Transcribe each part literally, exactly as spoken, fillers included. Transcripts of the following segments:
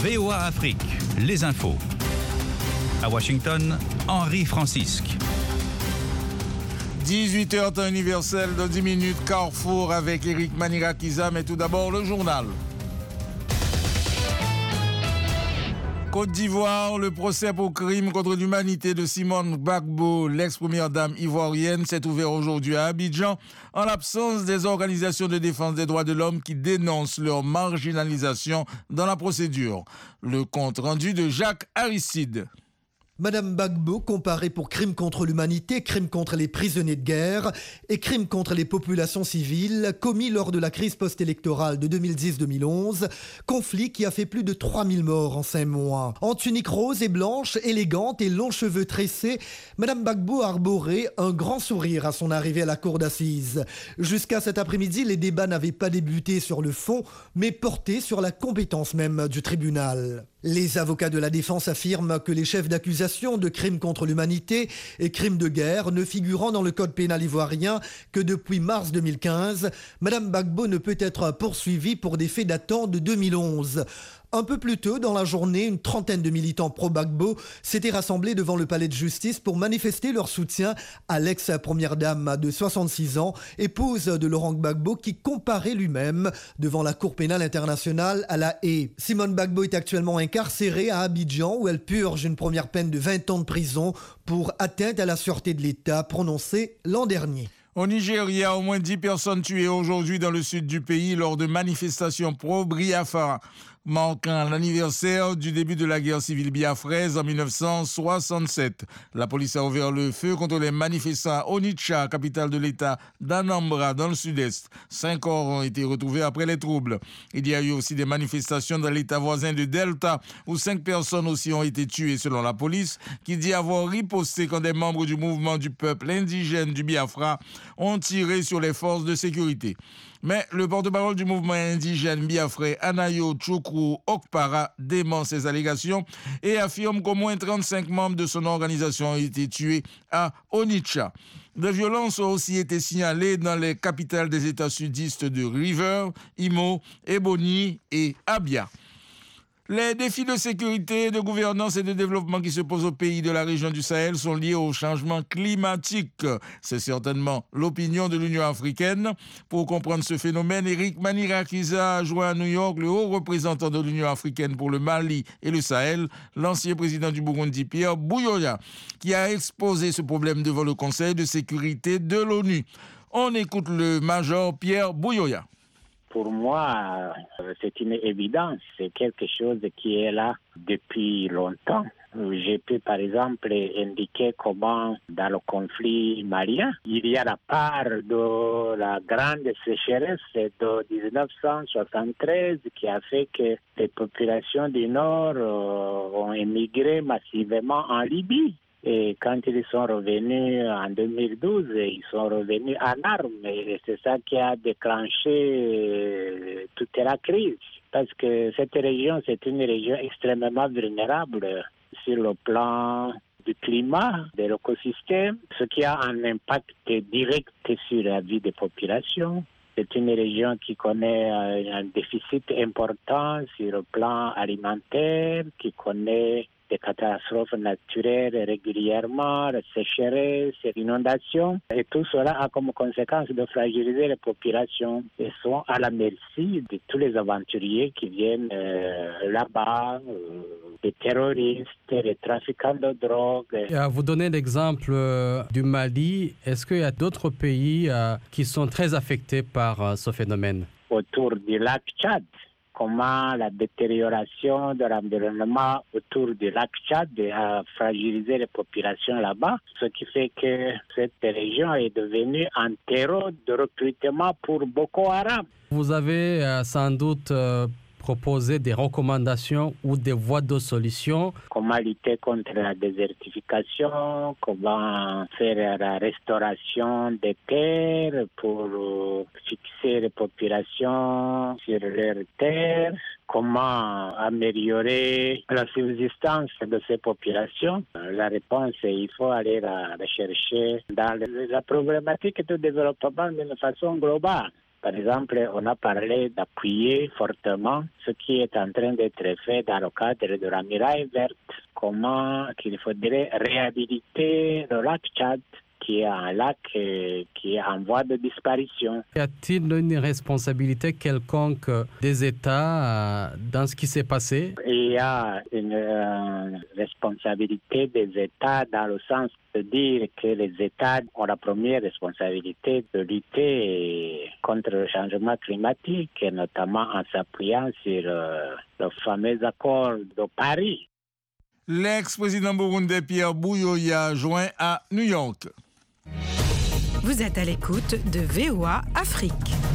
V O A Afrique, les infos. À Washington, Henri Francisque. dix-huit heures temps universel, dans dix minutes, Carrefour avec Eric Manirakiza, mais tout d'abord le journal. Côte d'Ivoire, le procès pour crime contre l'humanité de Simone Gbagbo, l'ex-première dame ivoirienne, s'est ouvert aujourd'hui à Abidjan, en l'absence des organisations de défense des droits de l'homme qui dénoncent leur marginalisation dans la procédure. Le compte rendu de Jacques Aristide. Madame Gbagbo, comparée pour crimes contre l'humanité, crimes contre les prisonniers de guerre et crimes contre les populations civiles commis lors de la crise post-électorale de deux mille dix deux mille onze, conflit qui a fait plus de trois mille morts en cinq mois. En tunique rose et blanche, élégante et longs cheveux tressés, Madame Gbagbo arborait un grand sourire à son arrivée à la cour d'assises. Jusqu'à cet après-midi, les débats n'avaient pas débuté sur le fond, mais porté sur la compétence même du tribunal. Les avocats de la défense affirment que les chefs d'accusation de crimes contre l'humanité et crimes de guerre ne figurant dans le code pénal ivoirien que depuis mars deux mille quinze, Madame Gbagbo ne peut être poursuivie pour des faits datant de deux mille onze. Un peu plus tôt dans la journée, une trentaine de militants pro-Gbagbo s'étaient rassemblés devant le palais de justice pour manifester leur soutien à l'ex-première dame de soixante-six ans, épouse de Laurent Gbagbo, qui comparait lui-même devant la Cour pénale internationale à La Haye. Simone Gbagbo est actuellement incarcérée à Abidjan, où elle purge une première peine de vingt ans de prison pour atteinte à la sûreté de l'État prononcée l'an dernier. Au Nigeria, au moins dix personnes tuées aujourd'hui dans le sud du pays lors de manifestations pro-Biafra, marquant l'anniversaire du début de la guerre civile biafraise en mille neuf cent soixante-sept. La police a ouvert le feu contre les manifestants à Onitsha, capitale de l'État d'Anambra, dans le sud-est. Cinq corps ont été retrouvés après les troubles. Il y a eu aussi des manifestations dans l'État voisin de Delta, où cinq personnes aussi ont été tuées selon la police, qui dit avoir riposté quand des membres du mouvement du peuple indigène du Biafra ont tiré sur les forces de sécurité. Mais le porte-parole du mouvement indigène biafrais, Anayo Chukwu Okpara, dément ces allégations et affirme qu'au moins trente-cinq membres de son organisation ont été tués à Onitsha. Des violences ont aussi été signalées dans les capitales des États sudistes de Rivers, Imo, Ebonyi et Abia. Les défis de sécurité, de gouvernance et de développement qui se posent aux pays de la région du Sahel sont liés au changement climatique. C'est certainement l'opinion de l'Union africaine. Pour comprendre ce phénomène, Eric Manirakiza a joint à New York le haut représentant de l'Union africaine pour le Mali et le Sahel, l'ancien président du Burundi, Pierre Buyoya, qui a exposé ce problème devant le Conseil de sécurité de l'ONU. On écoute le major Pierre Buyoya. Pour moi, c'est une évidence, c'est quelque chose qui est là depuis longtemps. J'ai pu par exemple indiquer comment dans le conflit malien, il y a la part de la grande sécheresse de dix-neuf cent soixante-treize qui a fait que les populations du Nord ont émigré massivement en Libye. Et quand ils sont revenus en deux mille douze, ils sont revenus en armes. Et c'est ça qui a déclenché toute la crise. Parce que cette région, c'est une région extrêmement vulnérable sur le plan du climat, de l'écosystème, ce qui a un impact direct sur la vie des populations. C'est une région qui connaît un déficit important sur le plan alimentaire, qui connaît des catastrophes naturelles régulièrement, la sécheresse, l'inondation. Et tout cela a comme conséquence de fragiliser les populations et sont à la merci de tous les aventuriers qui viennent euh, là-bas, euh, les terroristes, les trafiquants de drogue. À vous donner l'exemple euh, du Mali, est-ce qu'il y a d'autres pays euh, qui sont très affectés par euh, ce phénomène? Autour du lac Tchad, comment la détérioration de l'environnement autour du lac Tchad a fragilisé les populations là-bas, ce qui fait que cette région est devenue un terreau de recrutement pour Boko Haram. Vous avez euh, sans doute euh, proposé des recommandations ou des voies de solution. Comment lutter contre la désertification, comment faire la restauration des terres pour fixer les populations sur leurs terres, comment améliorer la subsistance de ces populations. La réponse, il faut aller la, la chercher dans la problématique de développement d'une façon globale. Par exemple, on a parlé d'appuyer fortement ce qui est en train d'être fait dans le cadre de la muraille verte, comment qu'il faudrait réhabiliter le lac Tchad, qui est un lac euh, qui est en voie de disparition. Y a-t-il une responsabilité quelconque des États euh, dans ce qui s'est passé? Il y a une euh, responsabilité des États dans le sens de dire que les États ont la première responsabilité de lutter contre le changement climatique, et notamment en s'appuyant sur euh, le fameux accord de Paris. L'ex-président burundais Pierre Buyoya joint à New York. Vous êtes à l'écoute de V O A Afrique.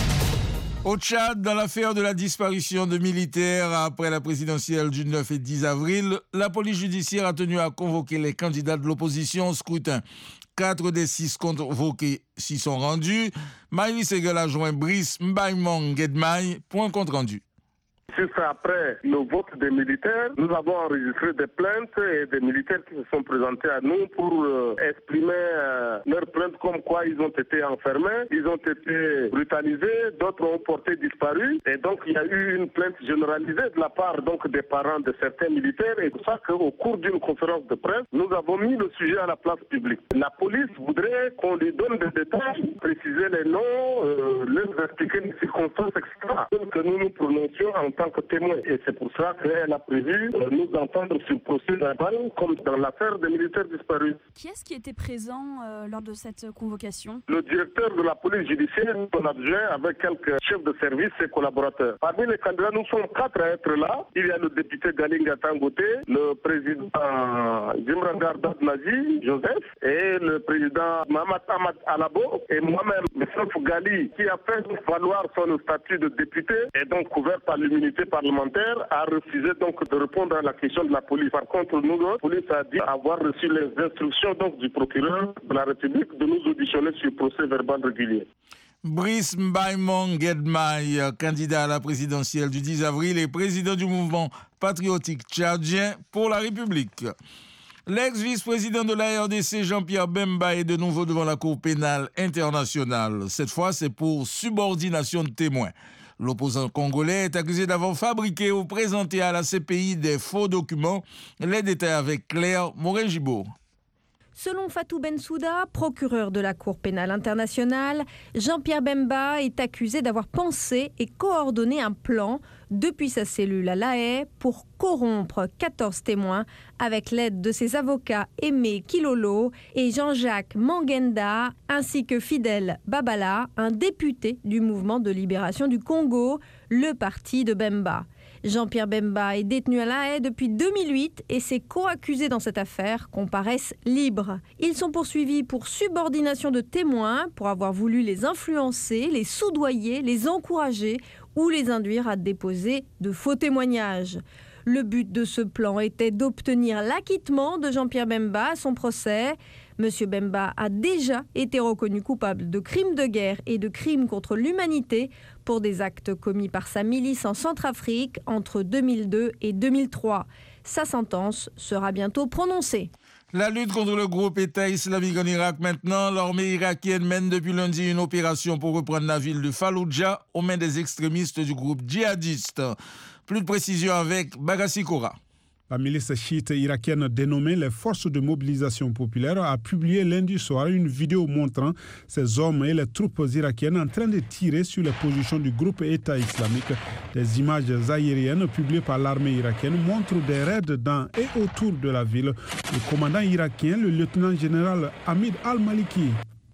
Au Tchad, dans l'affaire de la disparition de militaires après la présidentielle du neuf et dix avril, la police judiciaire a tenu à convoquer les candidats de l'opposition au scrutin. Quatre des six convoqués s'y sont rendus. Maïli Segel a joint Brice Mbaimong Gedmaï pour un compte rendu. Juste après le vote des militaires, nous avons enregistré des plaintes et des militaires qui se sont présentés à nous pour euh, exprimer euh, leurs plaintes comme quoi ils ont été enfermés, ils ont été brutalisés, d'autres ont porté disparu. Et donc il y a eu une plainte généralisée de la part donc, des parents de certains militaires. Et c'est pour ça qu'au cours d'une conférence de presse, nous avons mis le sujet à la place publique. La police voudrait qu'on lui donne des détails, préciser les noms, euh, leur expliquer les circonstances, et cetera. Que nous nous prononcions en tant que témoin. Et c'est pour ça qu'elle a prévu euh, nous entendre sur le procès verbal comme dans l'affaire des militaires disparus. Qui est-ce qui était présent euh, lors de cette convocation? Le directeur de la police judiciaire, son adjoint, avec quelques chefs de service et collaborateurs. Parmi les candidats, nous sommes quatre à être là. Il y a le député Galinga Tangote, le président Jimran Gardad Nazi, Joseph, et le président Mohamed Ahmad Alabo, et moi-même, M. Gali, qui a fait valoir son statut de député et donc couvert par l'immunité parlementaire, a refusé donc de répondre à la question de la police. Par contre, nous, la police a dit avoir reçu les instructions donc du procureur de la République de nous auditionner sur procès verbal régulier. Brice Mbaimong Gedmaï, candidat à la présidentielle du dix avril et président du mouvement patriotique tchadien pour la République. L'ex-vice-président de la R D C, Jean-Pierre Bemba, est de nouveau devant la Cour pénale internationale. Cette fois, c'est pour subordination de témoins. L'opposant congolais est accusé d'avoir fabriqué ou présenté à la C P I des faux documents. Les détails avec Claire Morin-Gibault. Selon Fatou Bensouda, procureur de la Cour pénale internationale, Jean-Pierre Bemba est accusé d'avoir pensé et coordonné un plan depuis sa cellule à La Haye pour corrompre quatorze témoins avec l'aide de ses avocats Aimé Kilolo et Jean-Jacques Mangenda, ainsi que Fidel Babala, un député du mouvement de libération du Congo, le parti de Bemba. Jean-Pierre Bemba est détenu à La Haye depuis deux mille huit et ses co-accusés dans cette affaire comparaissent libres. Ils sont poursuivis pour subordination de témoins, pour avoir voulu les influencer, les soudoyer, les encourager ou les induire à déposer de faux témoignages. Le but de ce plan était d'obtenir l'acquittement de Jean-Pierre Bemba à son procès. Monsieur Bemba a déjà été reconnu coupable de crimes de guerre et de crimes contre l'humanité pour des actes commis par sa milice en Centrafrique entre deux mille deux et deux mille trois. Sa sentence sera bientôt prononcée. La lutte contre le groupe État islamique en Irak maintenant. L'armée irakienne mène depuis lundi une opération pour reprendre la ville de Fallujah aux mains des extrémistes du groupe djihadiste. Plus de précision avec Bagassi Kora. La milice chiite irakienne dénommée les Forces de mobilisation populaire a publié lundi soir une vidéo montrant ces hommes et les troupes irakiennes en train de tirer sur les positions du groupe État islamique. Des images aériennes publiées par l'armée irakienne montrent des raids dans et autour de la ville. Le commandant irakien, le lieutenant-général Hamid Al-Maliki.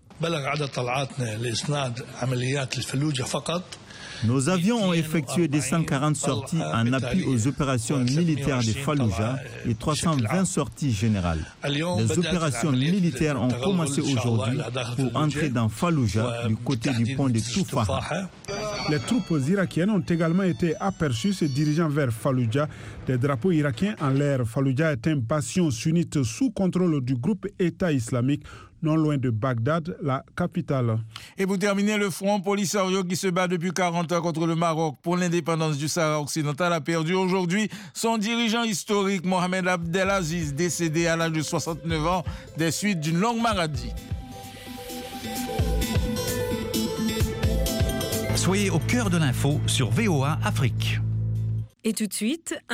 Nos avions ont effectué deux cent quarante sorties en appui aux opérations militaires de Fallujah et trois cent vingt sorties générales. Les opérations militaires ont commencé aujourd'hui pour entrer dans Fallujah du côté du pont de Toufaha. Les troupes irakiennes ont également été aperçues se dirigeant vers Fallujah. Des drapeaux irakiens en l'air. Fallujah est un bastion sunnite sous contrôle du groupe État islamique, non loin de Bagdad, la capitale. Et pour terminer, le Front Polisario qui se bat depuis quarante ans contre le Maroc pour l'indépendance du Sahara occidental a perdu aujourd'hui son dirigeant historique Mohamed Abdelaziz, décédé à l'âge de soixante-neuf ans des suites d'une longue maladie. Soyez au cœur de l'info sur V O A Afrique. Et tout de suite,